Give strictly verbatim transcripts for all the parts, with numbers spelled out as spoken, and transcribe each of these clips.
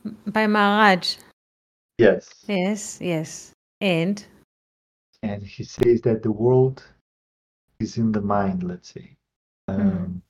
By Maharaj. Yes. Yes, yes. And And he says that the world is in the mind, let's say. mm. Um,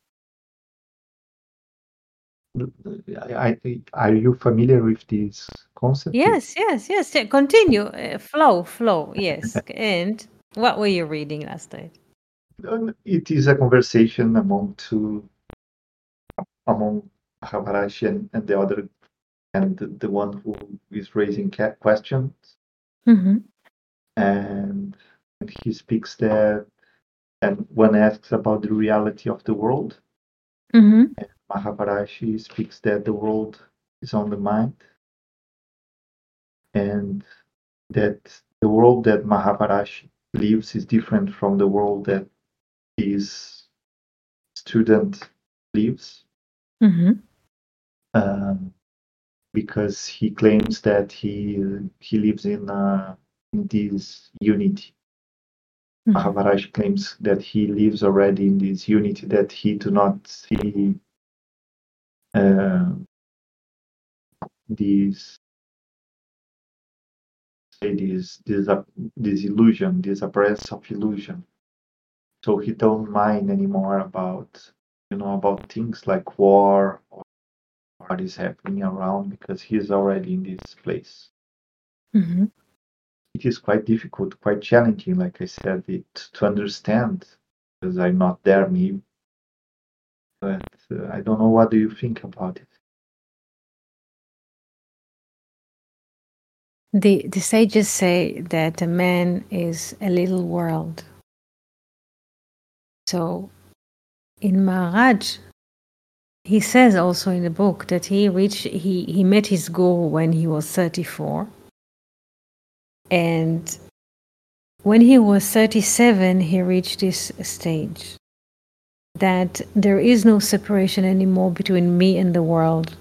I, I, are you familiar with this concept? Yes, yes, yes. yeah, Continue. Uh, flow, flow. Yes. And what were you reading last night? Um, It is a conversation among two, among Maharaj and, and the other, and the, the one who is raising questions. Mm-hmm. And he speaks that, and one asks about the reality of the world. Mm-hmm. And Mahabarashi speaks that the world is on the mind, and that the world that Mahabarashi lives is different from the world that his student lives, Mm-hmm. um, because he claims that he he lives in, uh, in this unity. Mm-hmm. Mahabharaj claims that he lives already in this unity, that he do not see uh, this this this uh, this illusion, this appearance of illusion. So he don't mind anymore about, you know, about things like war or what is happening around, because he's already in this place. Mm-hmm. It is quite difficult, quite challenging, like I said, it to understand, because I'm not there, me. But uh, I don't know. What do you think about it? The the sages say that a man is a little world. So in Maharaj, he says also in the book that he reached he, he met his goal when he was thirty-four. And when he was thirty-seven, he reached this stage that there is no separation anymore between me and the world.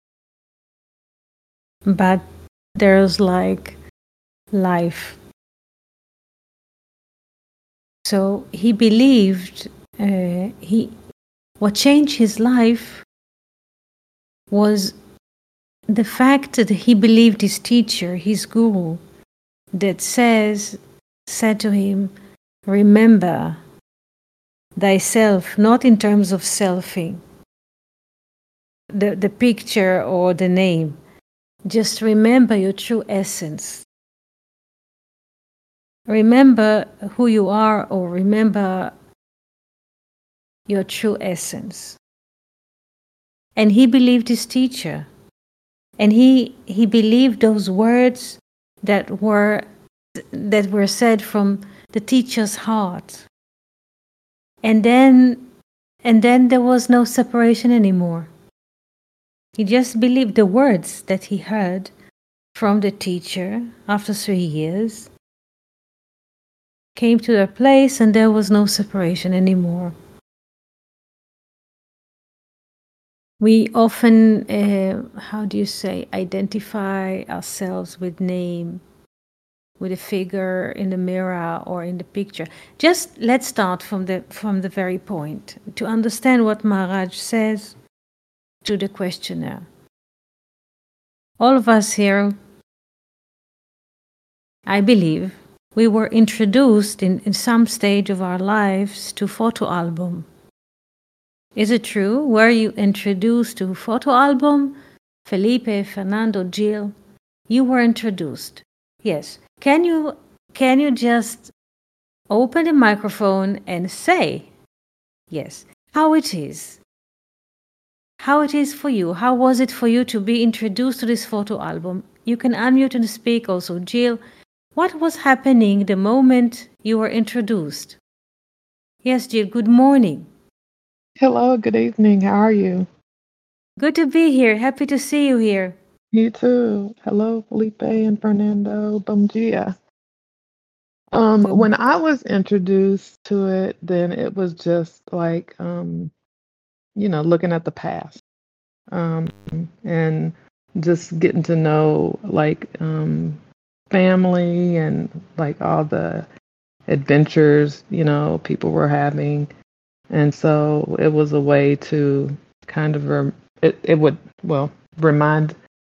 But there's like life. So he believed uh, he what changed his life was the fact that he believed his teacher, his guru, that says said to him, remember thyself, not in terms of selfing, the, the picture or the name. Just remember your true essence. Remember who you are, or remember your true essence. And he believed his teacher. And he, he believed those words that were that were said from the teacher's heart. And then and then there was no separation anymore. He just believed the words that he heard from the teacher after three years, came to their place, and there was no separation anymore. We often, uh, how do you say, identify ourselves with name, with a figure in the mirror or in the picture. Just let's start from the from the very point to understand what Maharaj says to the questioner. All of us here, I believe, we were introduced in, in some stage of our lives to photo album. Is it true? Were you introduced to photo album? Felipe, Fernando, Jill, you were introduced. Yes. Can you can you just open the microphone and say, yes, how it is? How it is for you? How was it for you to be introduced to this photo album? You can unmute and speak also. Jill, what was happening the moment you were introduced? Yes, Jill, good morning. Hello, good evening. How are you? Good to be here. Happy to see you here. You too. Hello, Felipe and Fernando. Bom dia. Um, Boom. when I was introduced to it, then it was just like, um, you know, looking at the past, um, and just getting to know like um, family and like all the adventures, you know, people were having. And so it was a way to kind of, rem- it, it would, well, remind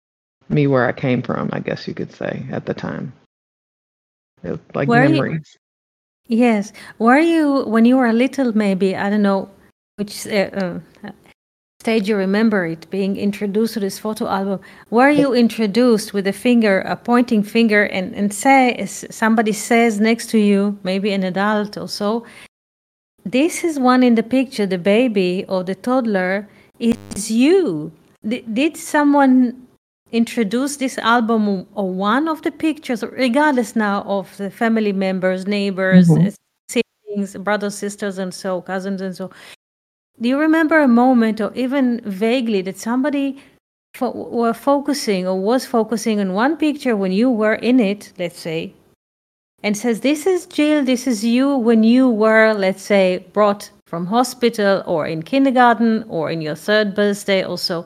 me where I came from, I guess you could say, at the time. It was like Were you, memories. yes, were you, when you were little, maybe, I don't know which uh, uh, stage you remember it, being introduced to this photo album, were you introduced with a finger, a pointing finger, and, and say, s- somebody says next to you, maybe an adult or so, this is one in the picture, the baby or the toddler is you. D- did someone introduce this album or one of the pictures, regardless now of the family members, neighbors, Mhm. uh, siblings, brothers, sisters, and so, cousins, and so? Do you remember a moment, or even vaguely, that somebody fo- were focusing or was focusing on one picture when you were in it, let's say, and says, "This is Jill. This is you when you were, let's say, brought from hospital or in kindergarten or in your third birthday or so."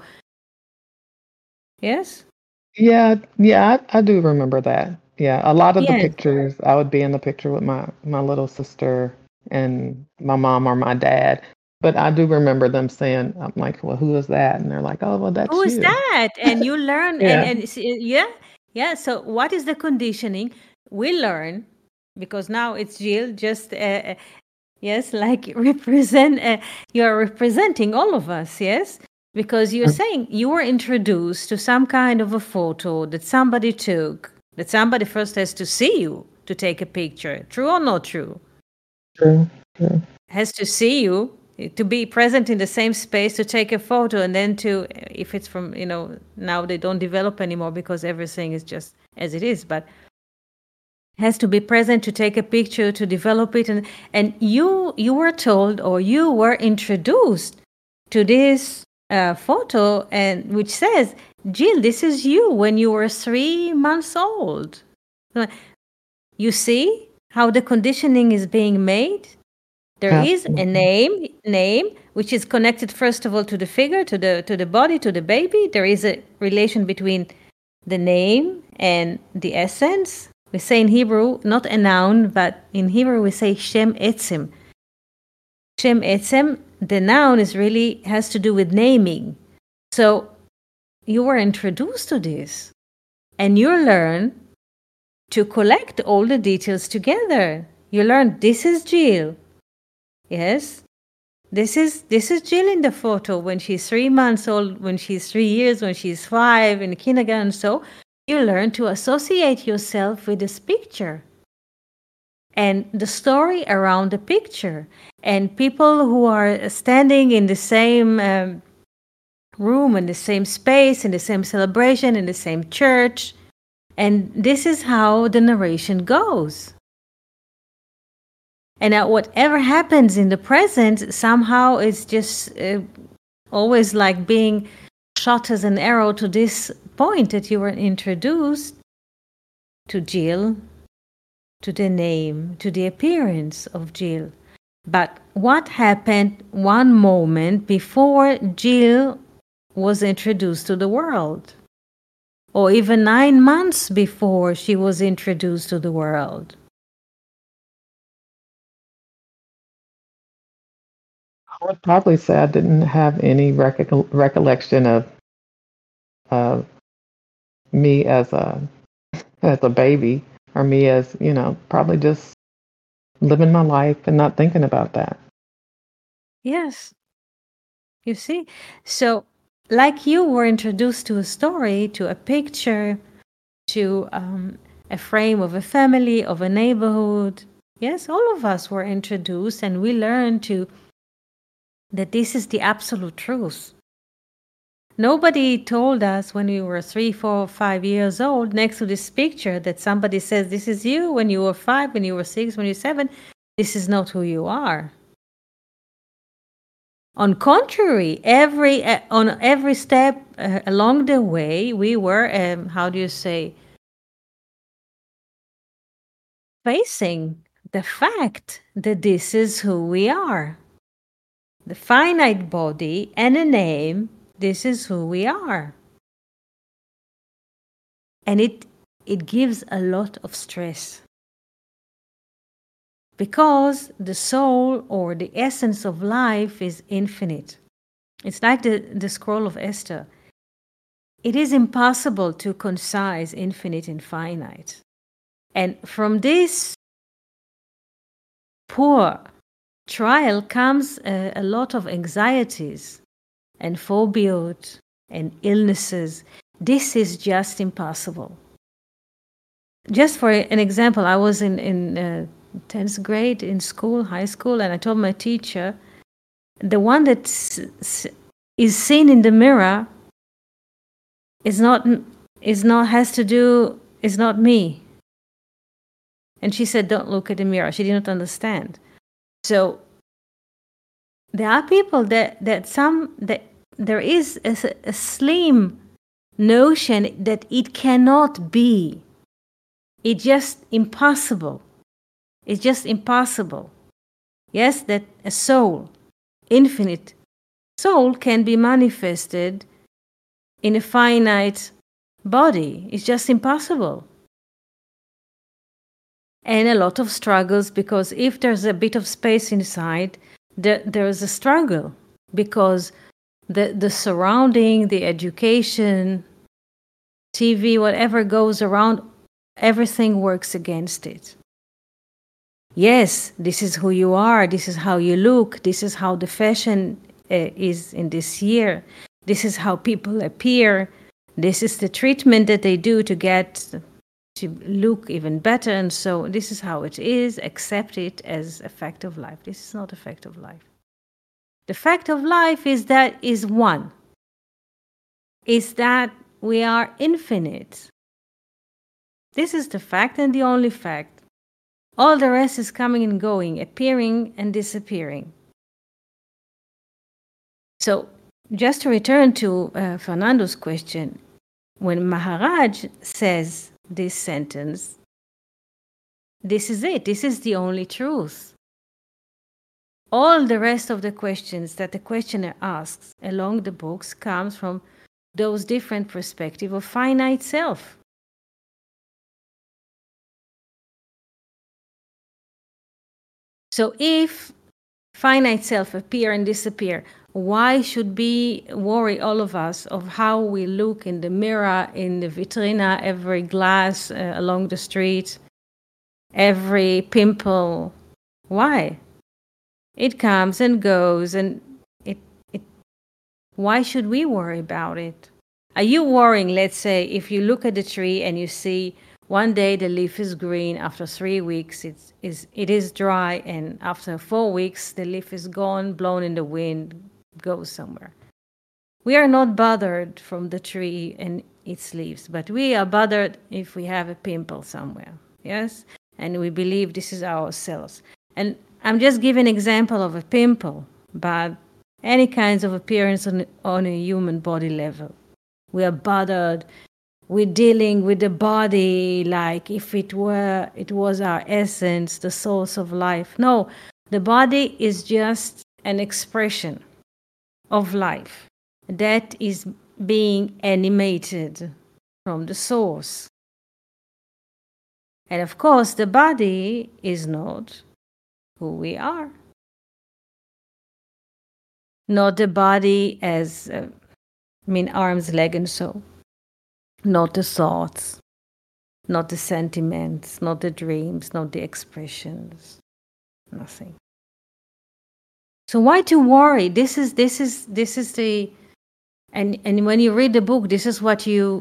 Yes. Yeah, yeah, I, I do remember that. Yeah, a lot of the Yes. pictures, I would be in the picture with my my little sister and my mom or my dad. But I do remember them saying, I'm like, well, who is that? And they're like, oh, well, Who that's is you. that? And you learn, and Yeah. and s- yeah, yeah. So what is the conditioning? We learn because now it's Jill. Just uh, uh, yes, like represent. Uh, you are representing all of us. Yes, because you're saying you were introduced to some kind of a photo that somebody took. That somebody first has to see you to take a picture. True or not true? True, true. Has to see you, to be present in the same space, to take a photo, and then to, if it's from, you know, now they don't develop anymore because everything is just as it is, but has to be present to take a picture, to develop it. And and you you were told, or you were introduced to this uh, photo, and which says, Jill, this is you when you were three months old. You see how the conditioning is being made? There is a Absolutely. name, name, which is connected first of all to the figure, to the to the body, to the baby. There is a relation between the name and the essence. We say in Hebrew, not a noun, but in Hebrew we say Shem Etzem. Shem Etzem, the noun is really has to do with naming. So you were introduced to this, and you learn to collect all the details together. You learn this is Jill. Yes, This is this is Jill in the photo when she's three months old, when she's three years, when she's five in kindergarten. So you learn to associate yourself with this picture and the story around the picture, and people who are standing in the same um, room, in the same space, in the same celebration, in the same church, and this is how the narration goes. And uh, whatever happens in the present somehow is just uh, always like being shot as an arrow to this point that you were introduced to Jill, to the name, to the appearance of Jill. But what happened one moment before Jill was introduced to the world? Or even nine months before she was introduced to the world? I would probably say I didn't have any recol- recollection of uh, me as a as a baby, or me as, you know, probably just living my life and not thinking about that. Yes, you see? So, like you were introduced to a story, to a picture, to um, a frame of a family, of a neighborhood. Yes, all of us were introduced, and we learned to that this is the absolute truth. Nobody told us when we were three, four, five years old, next to this picture, that somebody says, "This is you when you were five, when you were six, when you're seven." This is not who you are. On contrary, every uh, on every step uh, along the way, we were, um, how do you say, facing the fact that this is who we are. The finite body and a name, this is who we are. And it it gives a lot of stress. Because the soul, or the essence of life, is infinite. It's like the, the scroll of Esther. it is impossible to concise infinite and finite. And from this poor trial comes a, a lot of anxieties and phobias and illnesses. This is just impossible. Just for an example, I was in, in uh, tenth grade in school, high school, and I told my teacher, the one that is seen in the mirror is not, is not, has to do, is not me. And she said, don't look at the mirror. She didn't understand. So there are people that, that some, that there is a, a slim notion that it cannot be. It's just impossible. It's just impossible. Yes, that a soul, infinite soul, can be manifested in a finite body. It's just impossible. And a lot of struggles, because if there's a bit of space inside, there, there is a struggle, because the, the surrounding, the education, T V, whatever goes around, everything works against it. Yes, this is who you are, this is how you look, this is how the fashion uh, is in this year, this is how people appear, this is the treatment that they do to get to look even better, and so this is how it is. Accept it as a fact of life. This is not a fact of life. The fact of life is that is one. Is that we are infinite. This is the fact and the only fact. All the rest is coming and going, appearing and disappearing. So, just to return to uh, Fernando's question, when Maharaj says this sentence, this is it. This is the only truth. All the rest of the questions that the questioner asks along the books comes from those different perspectives of finite self. So if finite self appear and disappear, why should we worry, all of us, of how we look in the mirror, in the vitrina, every glass uh, along the street, every pimple? Why? It comes and goes, and it, it. Why should we worry about it? Are you worrying, let's say, if you look at the tree and you see one day the leaf is green, after three weeks it's, is, it is dry, and after four weeks the leaf is gone, blown in the wind, goes somewhere. We are not bothered from the tree and its leaves, but we are bothered if we have a pimple somewhere, yes? And we believe this is ourselves. And I'm just giving an example of a pimple, but any kinds of appearance on, on a human body level. We are bothered. We're dealing with the body like if it were, it was our essence, the source of life. No, the body is just an expression of life that is being animated from the source. And of course, the body is not who we are. Not the body as, uh, I mean, arms, leg, and soul. Not the thoughts, not the sentiments, not the dreams, not the expressions, nothing. So why to worry? This is this is this is the, and and when you read the book, this is what you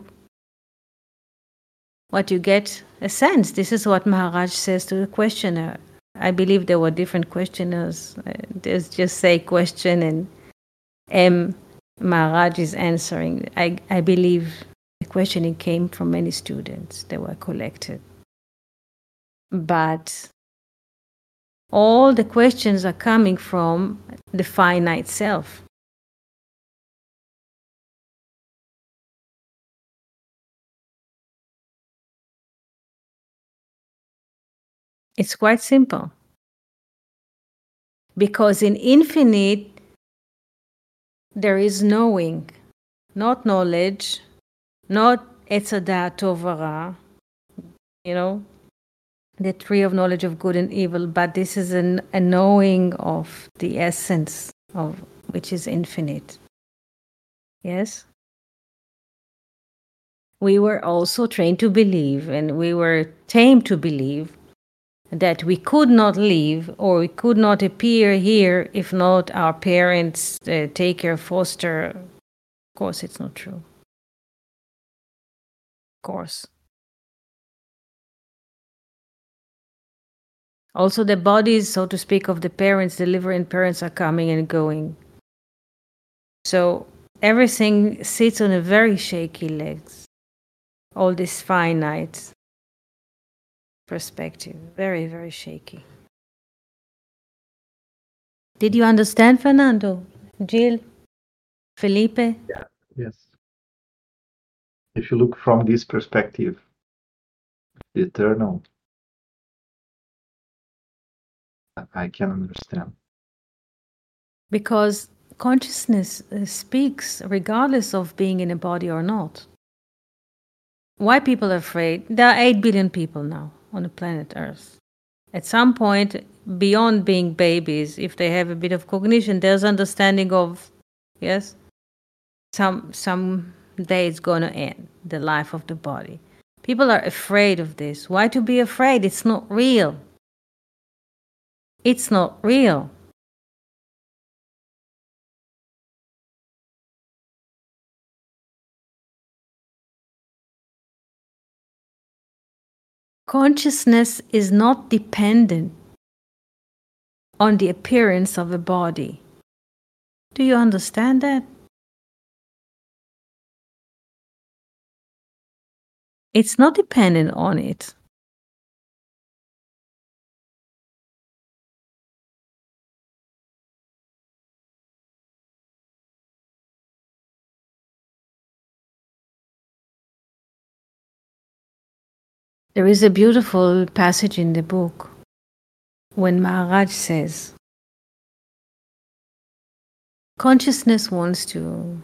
what you get a sense. This is what Maharaj says to the questioner. I believe there were different questioners. There's just say question and M. Maharaj is answering. I I believe the questioning came from many students. They were collected, but all the questions are coming from the finite self. It's quite simple. Because in infinite, there is knowing, not knowledge, not Etz Hadat Tov Ra, you know, the tree of knowledge of good and evil, but this is an, a knowing of the essence of which is infinite. Yes? we were also trained to believe, and we were tamed to believe, that we could not live or we could not appear here if not our parents uh, take care, foster. Of course, it's not true. Of course. Also, the bodies, so to speak, of the parents, the living parents, are coming and going. So everything sits on a very shaky legs. All this finite perspective, very, very shaky. Did you understand, Fernando? Jill? Felipe? Yeah. Yes. If you look from this perspective, the eternal, I can understand. Because consciousness uh, speaks regardless of being in a body or not. Why people are afraid? There are eight billion people now on the planet Earth. At some point, beyond being babies, if they have a bit of cognition, there's understanding of, yes, some some day it's going to end, the life of the body. People are afraid of this. Why to be afraid? It's not real. It's not real. Consciousness is not dependent on the appearance of a body. Do you understand that? It's not dependent on it. There is a beautiful passage in the book when Maharaj says, consciousness wants to,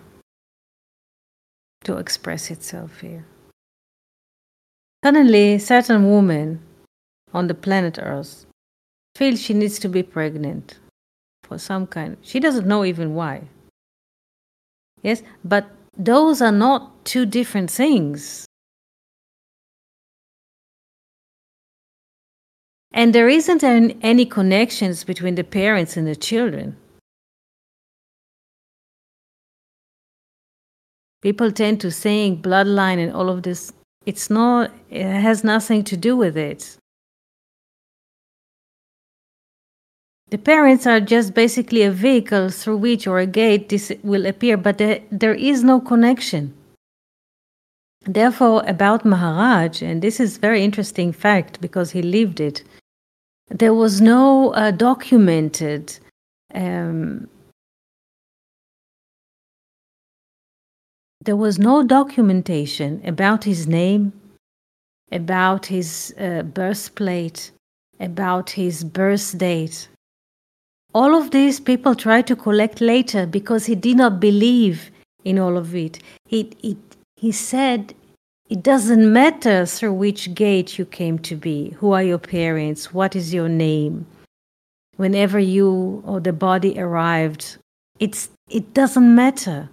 to express itself here. Suddenly, a certain woman on the planet Earth feels she needs to be pregnant for some kind. She doesn't know even why. Yes, but those are not two different things. And there isn't any connections between the parents and the children. People tend to think bloodline and all of this. It's not, it has nothing to do with it. The parents are just basically a vehicle through which, or a gate, this will appear, but there, there is no connection. Therefore, about Maharaj, and this is very interesting fact because he lived it, there was no uh, documented um, there was no documentation about his name, about his uh, birthplate, about his birth date. All of these people tried to collect later because he did not believe in all of it. He, he, he said, it doesn't matter through which gate you came to be. Who are your parents? What is your name? Whenever you or the body arrived, it's, it doesn't matter.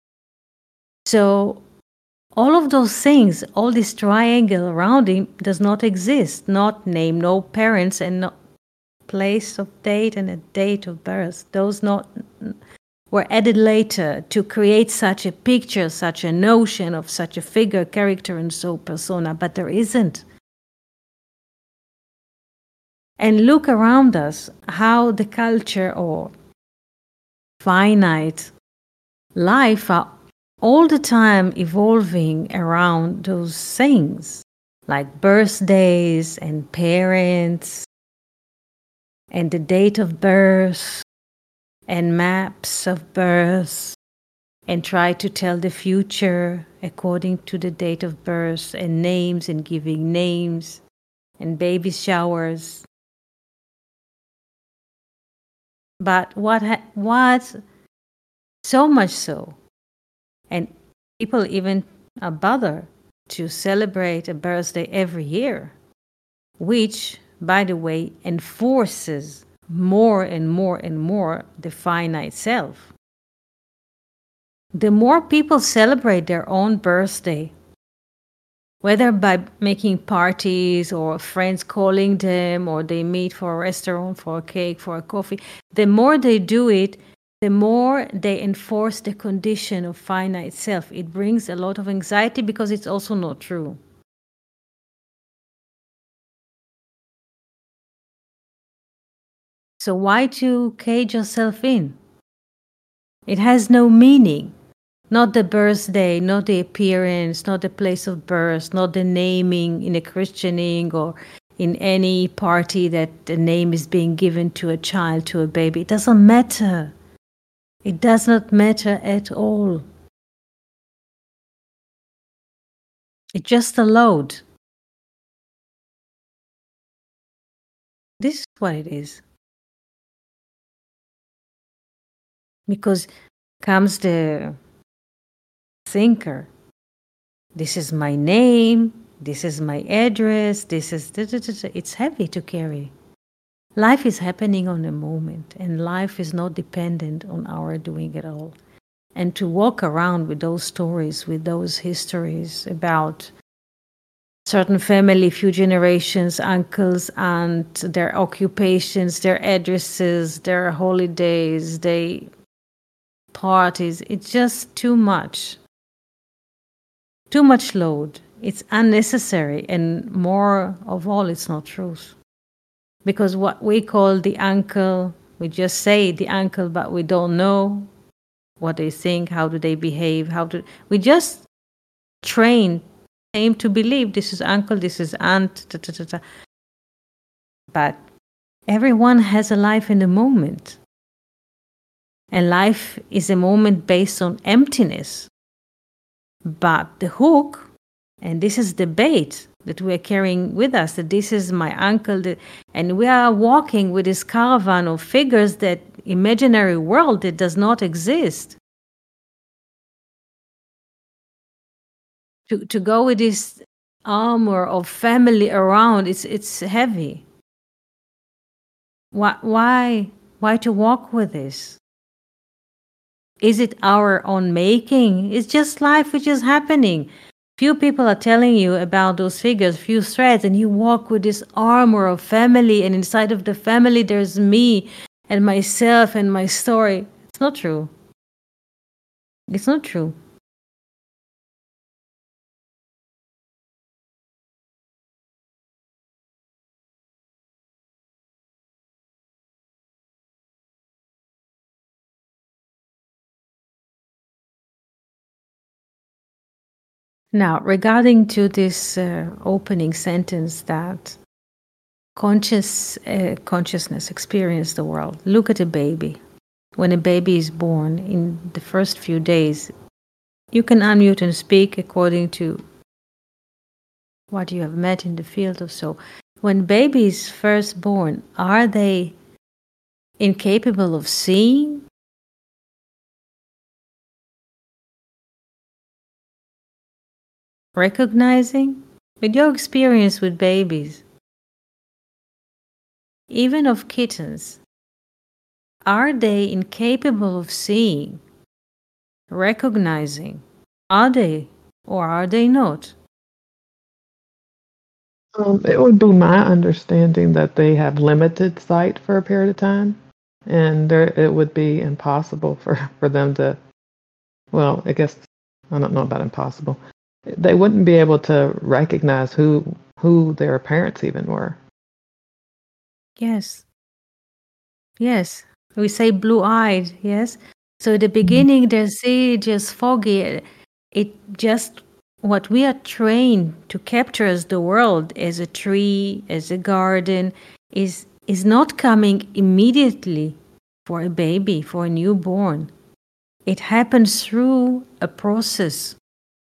So all of those things, all this triangle around him does not exist. Not name, no parents, and no place of date and a date of birth. Those not were added later to create such a picture, such a notion of such a figure, character, and so persona, but there isn't. And look around us, how the culture or finite life are all the time evolving around those things, like birthdays and parents, and the date of birth, and maps of birth, and try to tell the future according to the date of birth, and names, and giving names, and baby showers. But what, ha- what, so much so, and people even uh, bother to celebrate a birthday every year, which, by the way, enforces more and more and more the finite self. The more people celebrate their own birthday, whether by making parties or friends calling them or they meet for a restaurant, for a cake, for a coffee, the more they do it, the more they enforce the condition of finite self. It brings a lot of anxiety because it's also not true. So why to cage yourself in? It has no meaning. Not the birthday, not the appearance, not the place of birth, not the naming in a christening or in any party that the name is being given to a child, to a baby. It doesn't matter. It does not matter at all. It's just a load. This is what it is. Because comes the thinker. This is my name. This is my address. This is... It's heavy to carry. Life is happening on a moment, and life is not dependent on our doing it all. And to walk around with those stories, with those histories about certain family, few generations, uncles, aunts, their occupations, their addresses, their holidays, their parties, it's just too much. Too much load. It's unnecessary, and more of all, it's not truth. Because what we call the uncle, we just say the uncle, but we don't know what they think, how do they behave, how do we just train them to believe this is uncle, this is aunt, ta, ta, ta, ta. But everyone has a life in the moment. And life is a moment based on emptiness. But the hook, and this is the bait that we are carrying with us, that this is my uncle, that, and we are walking with this caravan of figures, that imaginary world that does not exist. To, to go with this armor of family around, it's, it's heavy. Why, why, why to walk with this? Is it our own making? It's just life which is happening. Few people are telling you about those figures, few threads, and you walk with this armor of family, and inside of the family there's me and myself and my story. It's not true. It's not true. Now, regarding to this uh, opening sentence that conscious uh, consciousness experience the world. Look at a baby. When a baby is born, in the first few days, you can unmute and speak according to what you have met in the field or so. When babies first born, are they incapable of seeing? Recognizing? With your experience with babies, even of kittens, are they incapable of seeing, recognizing? Are they or are they not? Um, it would be my understanding that they have limited sight for a period of time, and there, it would be impossible for, for them to, well, I guess, I don't know about impossible. They wouldn't be able to recognize who who their parents even were. Yes. Yes. We say blue-eyed, yes? So at the beginning, they see just foggy. It just what we are trained to capture as the world, as a tree, as a garden, is is not coming immediately for a baby, for a newborn. It happens through a process.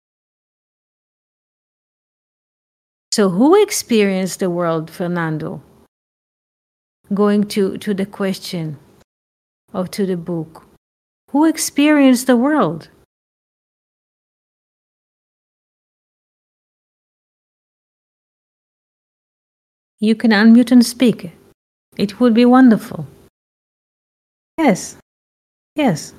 So who experienced the world, Fernando? Going to, to the question or to the book. Who experienced the world? You can unmute and speak. It would be wonderful. Yes. Yes.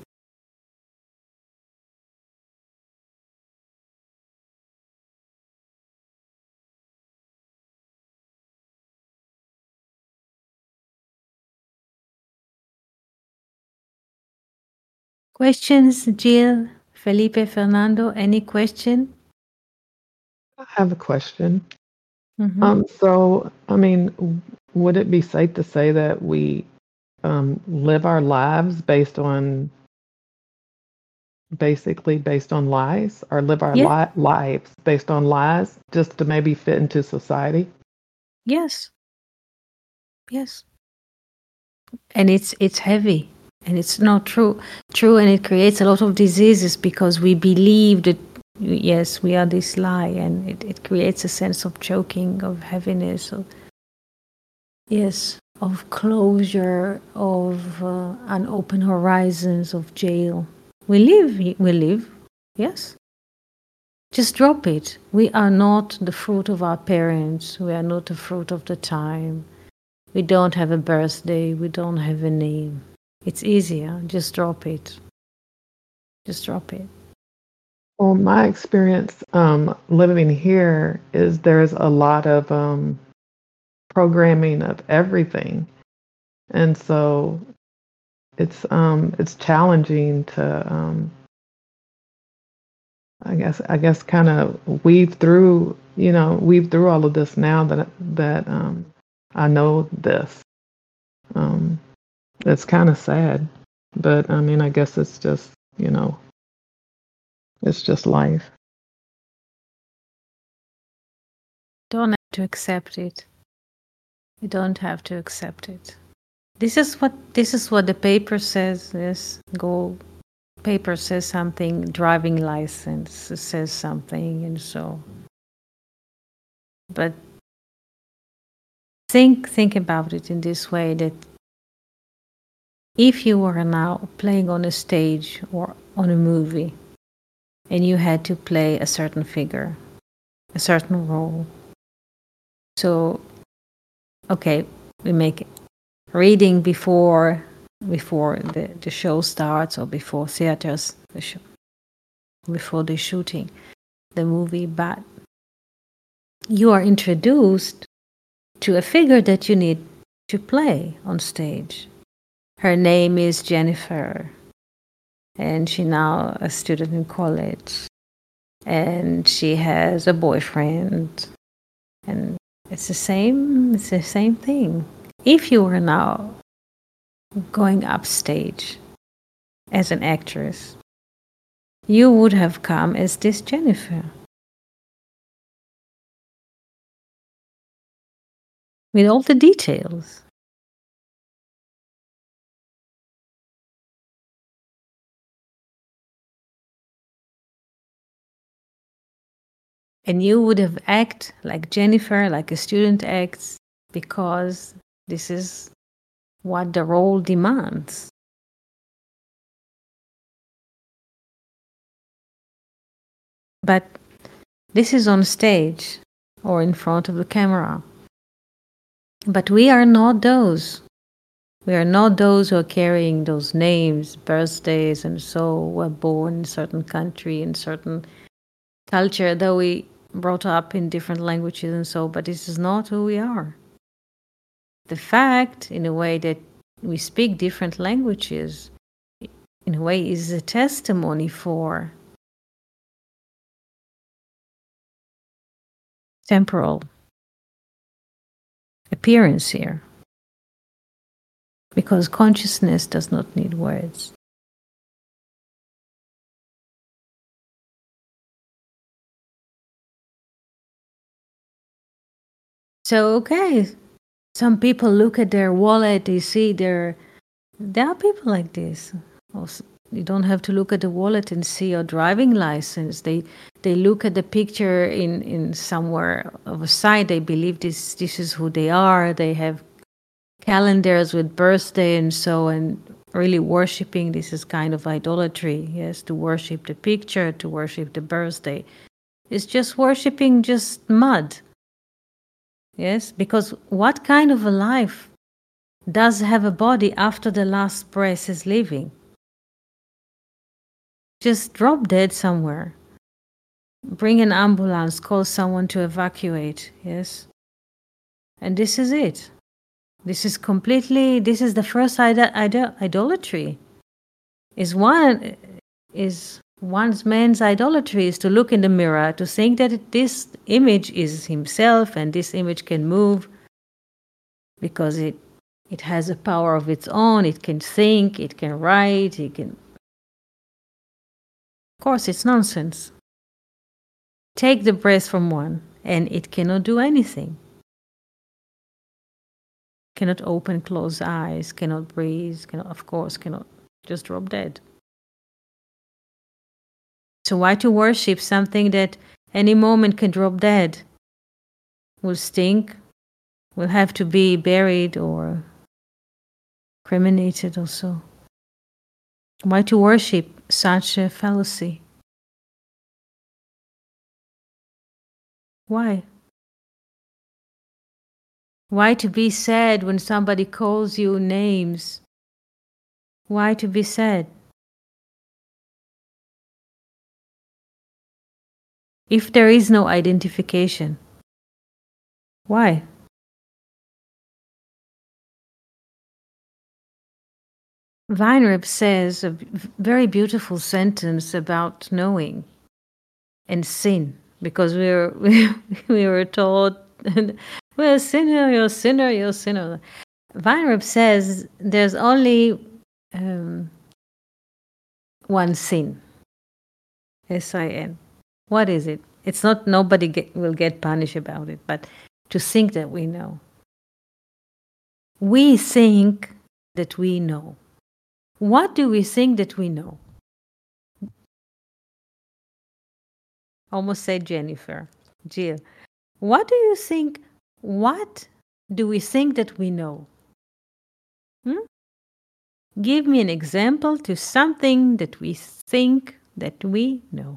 Questions, Jill, Felipe, Fernando? Any question? I have a question. Mm-hmm. Um, so, I mean, w- would it be safe to say that we um, live our lives based on basically based on lies, or live our Yeah. li- lives based on lies just to maybe fit into society? Yes. Yes. And it's it's heavy, and it's not true. True, and it creates a lot of diseases because we believe that yes, we are this lie, and it, it creates a sense of choking, of heaviness, of yes, of closure, of uh, unopened horizons, of jail. We live, we live, yes. Just drop it. We are not the fruit of our parents. We are not the fruit of the time. We don't have a birthday. We don't have a name. It's easier. Just drop it. Just drop it. Well, my experience um, living here is there's a lot of um, programming of everything, and so it's um, it's challenging to um, I guess I guess kind of weave through you know weave through all of this now that that um, I know this. Um, it's kind of sad, but I mean I guess it's just you know it's just life. Don't have to accept it. You don't have to accept it. This is what this is what the paper says. Yes, go. Paper says something. Driving license says something, and so. But think think about it in this way: that if you were now playing on a stage or on a movie, and you had to play a certain figure, a certain role. So, okay, we make it. Reading before before the, the show starts, or before theaters, the show, before the shooting, the movie, but you are introduced to a figure that you need to play on stage. Her name is Jennifer, and she now a student in college, and she has a boyfriend, and it's the same. It's the same thing. If you were now going upstage as an actress, you would have come as this Jennifer, with all the details. And you would have acted like Jennifer, like a student acts, because this is what the role demands. But this is on stage or in front of the camera. But we are not those. We are not those who are carrying those names, birthdays, and so were born in a certain country, in certain culture, though we brought up in different languages and so, but this is not who we are. The fact, in a way, that we speak different languages, in a way, is a testimony for temporal appearance here. Because consciousness does not need words. So, okay, some people look at their wallet, they see their. There are people like this. Also, you don't have to look at the wallet and see your driving license. They they look at the picture in, in somewhere of a site. They believe this this is who they are. They have calendars with birthday and so, and really worshipping. This is kind of idolatry. Yes, to worship the picture, to worship the birthday. It's just worshipping just mud. Yes, because what kind of a life does have a body after the last breath is leaving? Just drop dead somewhere. Bring an ambulance, call someone to evacuate, yes? And this is it. This is completely, this is the first id- id- idolatry. is one is one's man's idolatry is to look in the mirror, to think that it, this image is himself and this image can move because it it has a power of its own, it can think, it can write, it can... Of course, it's nonsense. Take the breath from one and it cannot do anything. Cannot open, close eyes, cannot breathe, cannot, of course, cannot, just drop dead. So why to worship something that any moment can drop dead? Will stink, will have to be buried or cremated or so. Why to worship such a fallacy? Why? Why to be sad when somebody calls you names? Why to be sad? If there is no identification, why? Weinreb says a very beautiful sentence about knowing and sin, because we were we, we were taught, well, sinner, you're a sinner, you're a sinner. Weinreb says there's only um, one sin, S I N. What is it? It's not nobody get, will get punished about it, but to think that we know. We think that we know. What do we think that we know? Almost said Jennifer. Jill. What do you think? What do we think that we know? Hmm? Give me an example to something that we think that we know.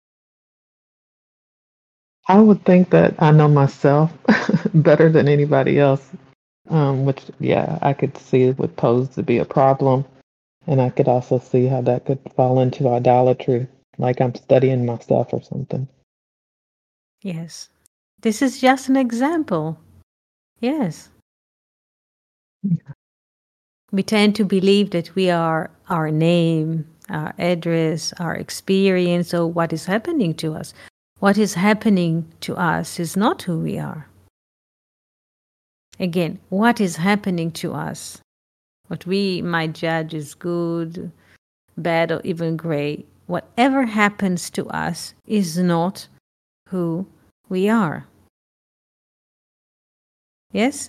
I would think that I know myself better than anybody else, um, which, yeah, I could see it would pose to be a problem. And I could also see how that could fall into idolatry, like I'm studying myself or something. Yes. This is just an example. Yes. Yeah. We tend to believe that we are our name, our address, our experience, or what is happening to us. What is happening to us is not who we are. Again, what is happening to us, what we might judge as good, bad, or even gray, whatever happens to us is not who we are. Yes?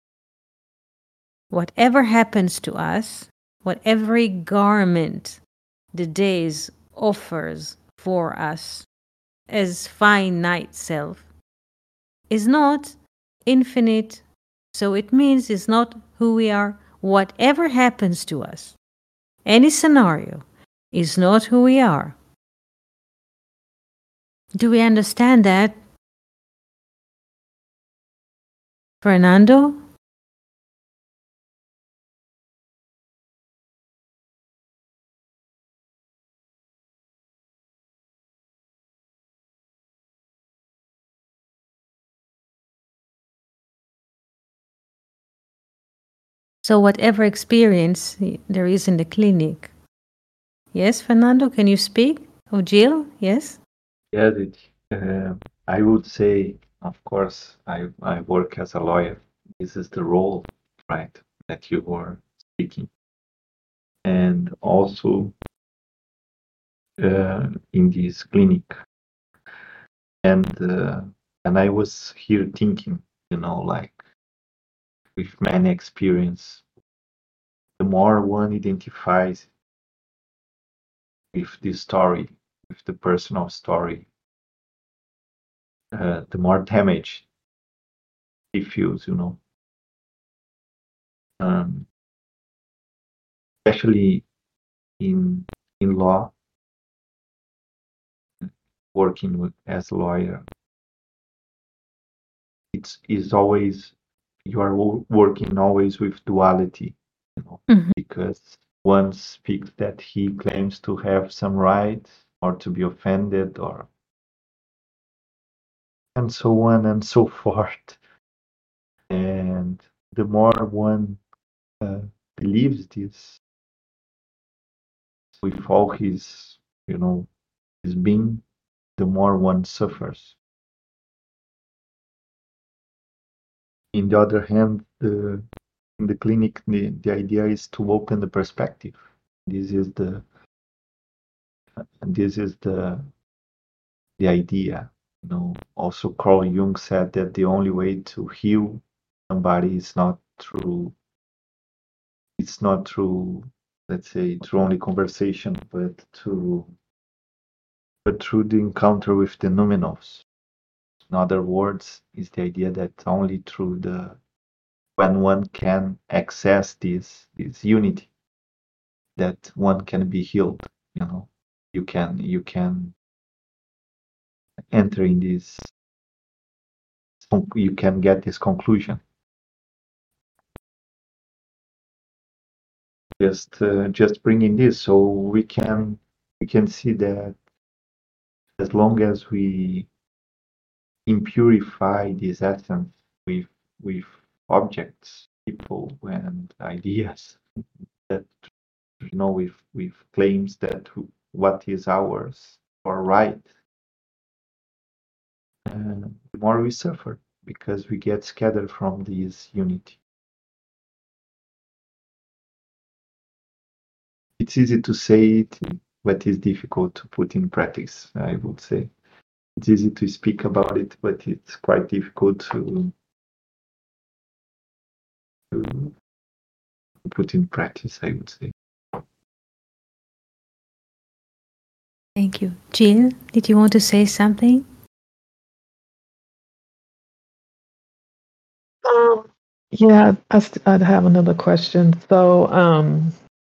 Whatever happens to us, whatever garment the days offers for us as finite self, is not infinite, so it means it's not who we are. Whatever happens to us, any scenario, is not who we are. Do we understand that? Fernando? So whatever experience there is in the clinic. Yes, Fernando, can you speak? Oh, Jill, yes? Yes, it, uh, I would say, of course, I, I work as a lawyer. This is the role, right, that you were speaking. And also uh, in this clinic. And uh, and I was here thinking, you know, like with many experience, the more one identifies with the story, with the personal story, uh, the more damage he feels, you know. Um, especially in in law, working with, as a lawyer, it's is always you are working always with duality, you know, mm-hmm. because one speaks that he claims to have some right or to be offended or and so on and so forth. And the more one uh, believes this, with all his, you know, his being, the more one suffers. In the other hand, the, in the clinic, the, the idea is to open the perspective. This is the and this is the the idea. You know, also Carl Jung said that the only way to heal somebody is not through it's not through, let's say, through only conversation, but to but through the encounter with the numinous. In other words, is the idea that only through the when one can access this this unity, that one can be healed. You know, you can you can enter in this. You can get this conclusion. Just uh, just bringing this, so we can we can see that as long as we impurify this essence with with objects, people, and ideas, that you know, with with claims that what is ours or right, uh, the more we suffer because we get scattered from this unity. It's easy to say it, but it's difficult to put in practice, I would say. It's easy to speak about it, but it's quite difficult to, to put in practice, I would say. Thank you. Jill, did you want to say something? Um, yeah, I st- I'd have another question. So, um,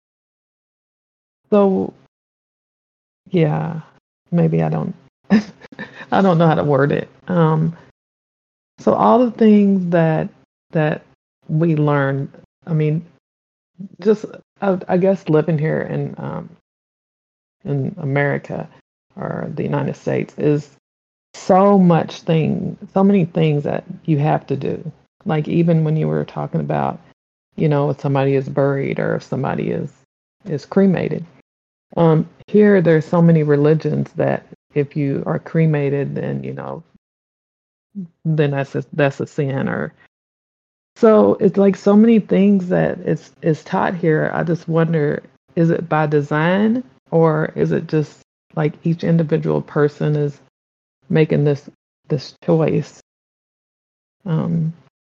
so yeah, maybe I don't, I don't know how to word it. Um, so all the things that that we learn, I mean, just I, I guess living here in um, in America or the United States is so much thing, so many things that you have to do. Like even when you were talking about, you know, if somebody is buried or if somebody is is cremated. Um, here there's so many religions that if you are cremated, then you know, then that's a, that's a sin. Or so it's like so many things that is is taught here. I just wonder, is it by design or is it just like each individual person is making this this choice? Um,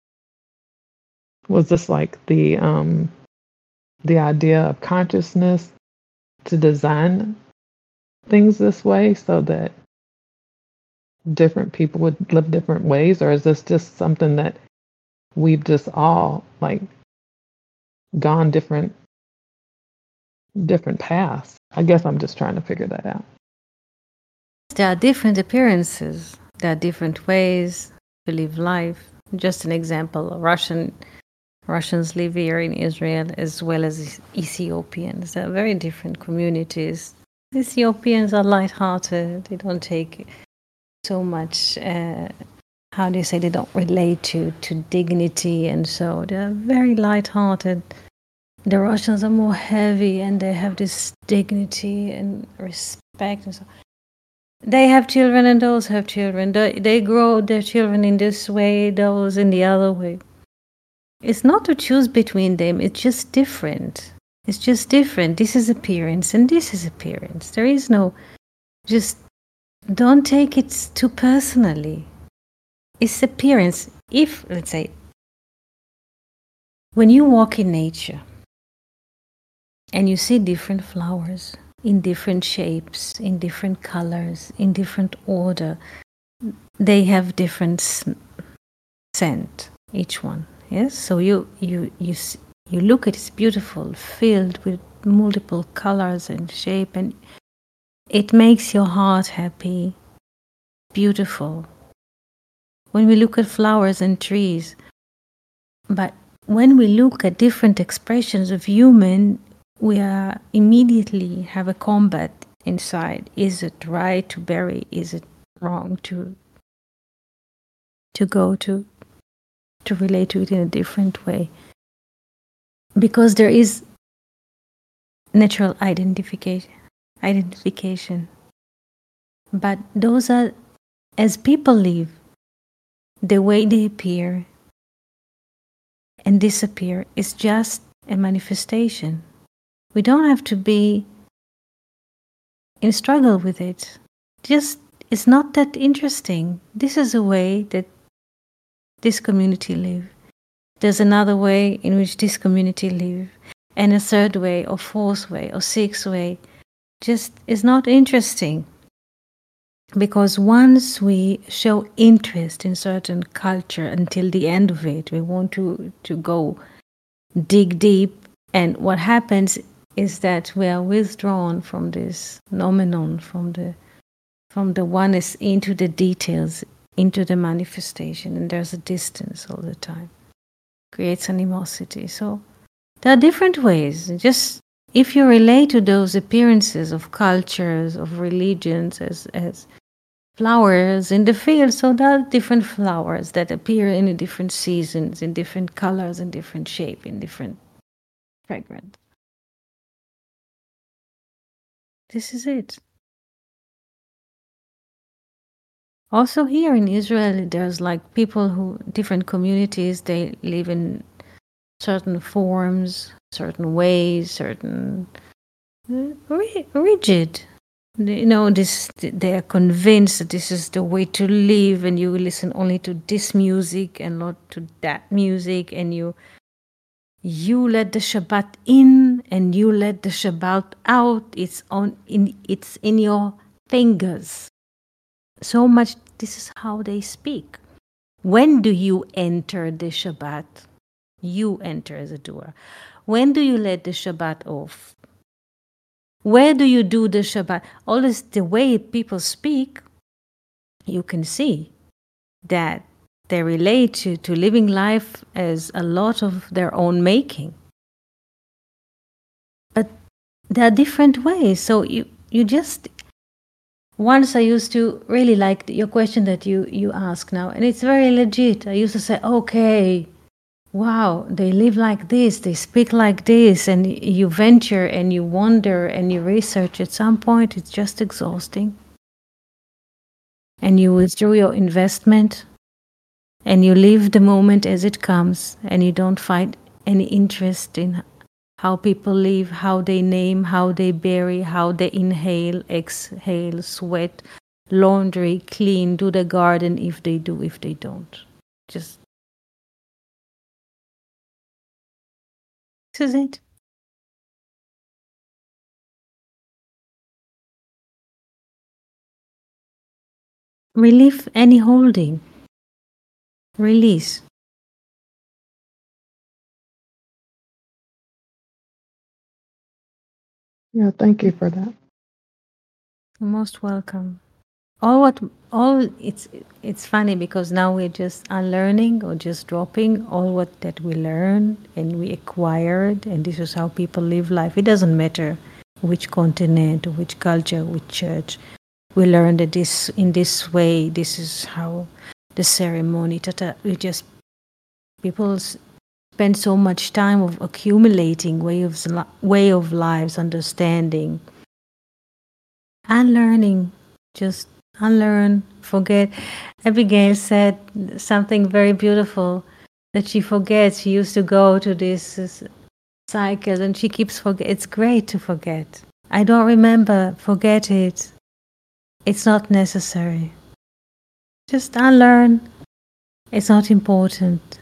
was this like the um, the idea of consciousness to design things this way so that different people would live different ways, or is this just something that we've just all like gone different different paths? I guess I'm just trying to figure that out. There are different appearances. There are different ways to live life. Just an example: Russian Russians live here in Israel as well as Ethiopians. They're very different communities. Ethiopians are light-hearted. They don't take so much. Uh, how do you say? They don't relate to to dignity, and so they're very light-hearted. The Russians are more heavy, and they have this dignity and respect, and so they have children, and those have children. They, they grow their children in this way, those in the other way. It's not to choose between them. It's just different. It's just different. This is appearance, and this is appearance. There is no. Just don't take it too personally. It's appearance. If, let's say, when you walk in nature and you see different flowers in different shapes, in different colors, in different order, they have different scent, each one. Yes, so you you you you look at it's beautiful, filled with multiple colors and shape, and it makes your heart happy, beautiful. When we look at flowers and trees, but when we look at different expressions of human, we are immediately have a combat inside. Is it right to bury? Is it wrong to to go to to relate to it in a different way? Because there is natural identification. Identification. But those are as people live, the way they appear and disappear is just a manifestation. We don't have to be in struggle with it. Just, it's not that interesting. This is a way that this community live. There's another way in which this community live, and a third way, or fourth way, or sixth way. Just is not interesting. Because once we show interest in certain culture until the end of it, we want to, to go dig deep, and what happens is that we are withdrawn from this phenomenon, from the from the oneness into the details, into the manifestation, and there's a distance all the time. Creates animosity. So there are different ways. Just if you relate to those appearances of cultures, of religions as as flowers in the field, so there are different flowers that appear in different seasons, in different colors, in different shape, in different fragrance. This is it. Also here in Israel, there's like people who, different communities, they live in certain forms, certain ways, certain uh, rigid. You know, this, they are convinced that this is the way to live, and you listen only to this music and not to that music, and you you let the Shabbat in and you let the Shabbat out. It's on in it's in your fingers. So much. This is how they speak. When do you enter the Shabbat? You enter as a doer. When do you let the Shabbat off? Where do you do the Shabbat? All this, the way people speak, you can see that they relate to, to living life as a lot of their own making. But there are different ways. So you, you just, once I used to really like your question that you, you ask now, and it's very legit. I used to say, okay, wow, they live like this, they speak like this, and you venture and you wonder and you research. At some point, it's just exhausting. And you withdraw your investment, and you live the moment as it comes, and you don't find any interest in how people live, how they name, how they bury, how they inhale, exhale, sweat, laundry, clean, do the garden if they do, if they don't. Just this is it. Relieve any holding. Release. Yeah, thank you for that. You're most welcome. All what all it's it's funny because now we're just unlearning or just dropping all what that we learned and we acquired, and this is how people live life. It doesn't matter which continent, which culture, which church. We learned that this in this way, this is how the ceremony. Tata, we just people spend so much time of accumulating way of way of lives, understanding, unlearning, just unlearn, forget. Abigail said something very beautiful that she forgets. She used to go to this cycle and she keeps forget. It's great to forget. I don't remember. Forget it. It's not necessary. Just unlearn. It's not important.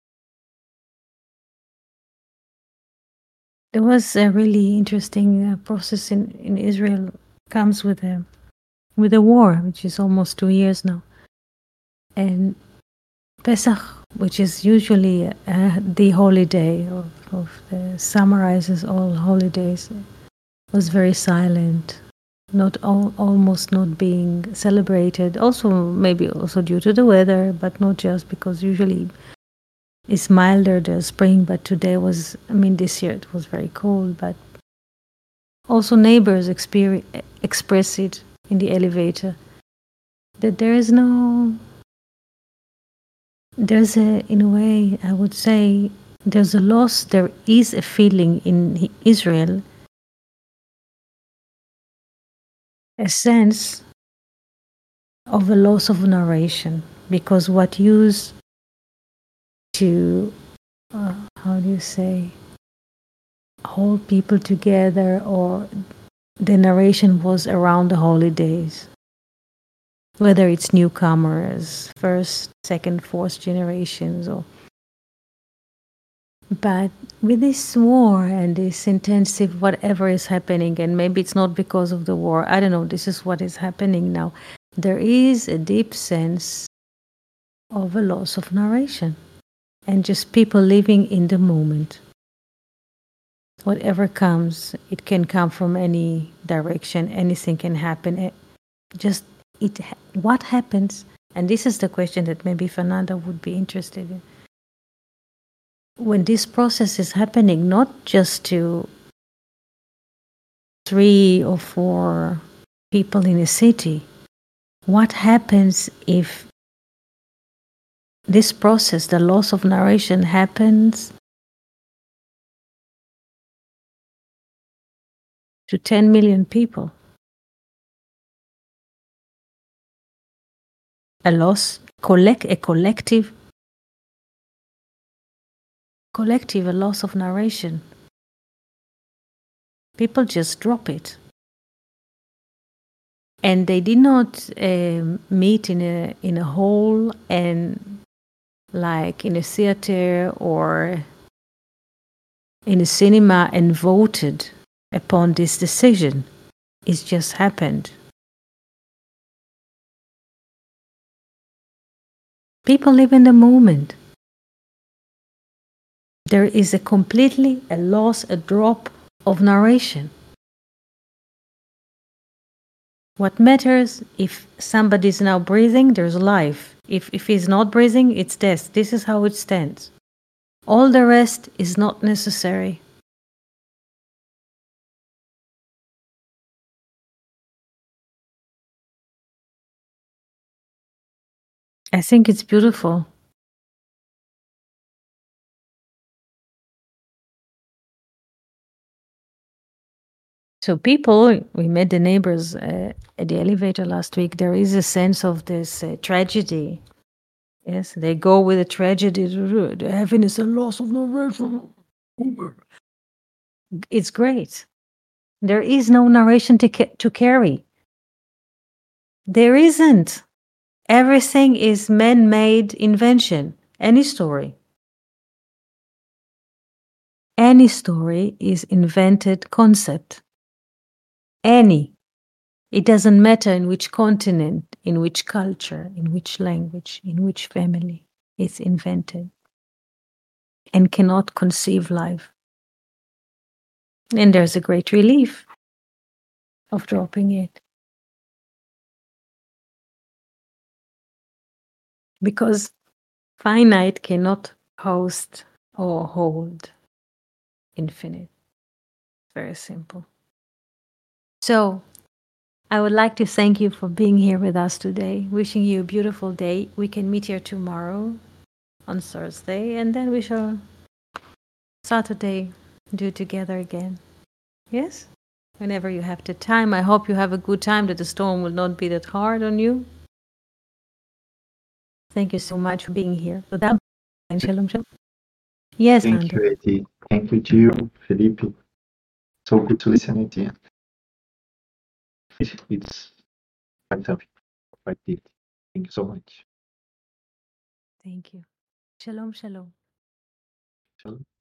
There was a really interesting uh, process in, in Israel. Comes with a with the war, which is almost two years now, and Pesach, which is usually uh, the holiday of, of the summarizes all holidays, was very silent, not all, almost not being celebrated. Also, maybe also due to the weather, but not just because usually it's milder the spring. But today was, I mean, this year it was very cold, but also neighbors experience, express it in the elevator, that there is no, there's a, in a way, I would say, there's a loss, there is a feeling in Israel a sense of a loss of narration, because what used to, uh, how do you say, hold people together, or the narration was around the holidays, whether it's newcomers, first, second, fourth generations, or but with this war and this intensive whatever is happening, and maybe it's not because of the war, I don't know, this is what is happening now. There is a deep sense of a loss of narration and just people living in the moment. Whatever comes, it can come from any direction, anything can happen. It just it what happens, and this is the question that maybe Fernanda would be interested in. When this process is happening, not just to three or four people in a city, what happens if this process, the loss of narration, happens to ten million people? A loss, collect, a collective, collective, a loss of narration. People just drop it. And they did not uh, meet in a in a hall and like in a theater or in a cinema and voted upon this decision. It just happened. People live in the moment. There is a completely a loss, a drop of narration. What matters if somebody is now breathing, there's life. If if he's not breathing, it's death. This is how it stands. All the rest is not necessary. I think it's beautiful. So people, we met the neighbors uh, at the elevator last week. There is a sense of this uh, tragedy. Yes, they go with a tragedy. The heaven is a loss of narration. It's great. There is no narration to ca- to carry. There isn't. Everything is man-made invention. Any story. Any story is invented concept. Any. It doesn't matter in which continent, in which culture, in which language, in which family. It's invented and cannot conceive life. And there's a great relief of dropping it. Because finite cannot host or hold infinite. Very simple. So, I would like to thank you for being here with us today. Wishing you a beautiful day. We can meet here tomorrow on Thursday, and then we shall Saturday do together again. Yes? Whenever you have the time. I hope you have a good time, that the storm will not be that hard on you. Thank you so much for being here. Shalom, shalom. Yes, Thank Andrew. you, Eti. Thank you, Gil, Felipe. So good to listen to you. It's quite something, quite deep. Thank you so much. Thank you. Shalom, shalom. Shalom.